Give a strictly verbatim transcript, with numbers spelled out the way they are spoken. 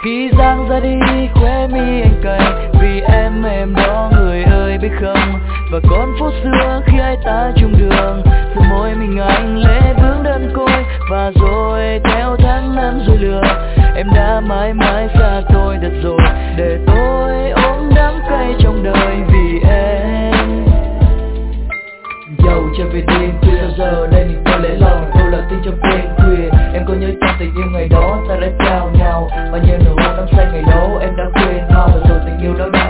Khi Giang ra đi khóe mi anh cay, vì em em đó người ơi biết không. Và còn phút xưa khi hai ta chung đường, từ môi mình anh lệ vương đơn côi. Và rồi theo tháng năm rồi lừa, em đã mãi mãi xa tôi thật rồi. Để tôi ôm đắng cay trong đời vì em. Dầu trở về đêm khuya sao giờ đây mình tôi lấy lòng tôi là tin trong đêm khuya. Em có nhớ trong tình yêu ngày đó ta đã trao nhau, bao nhiêu nụ hôn năm say ngày đó em đã quên mau. Rồi tình yêu đó đã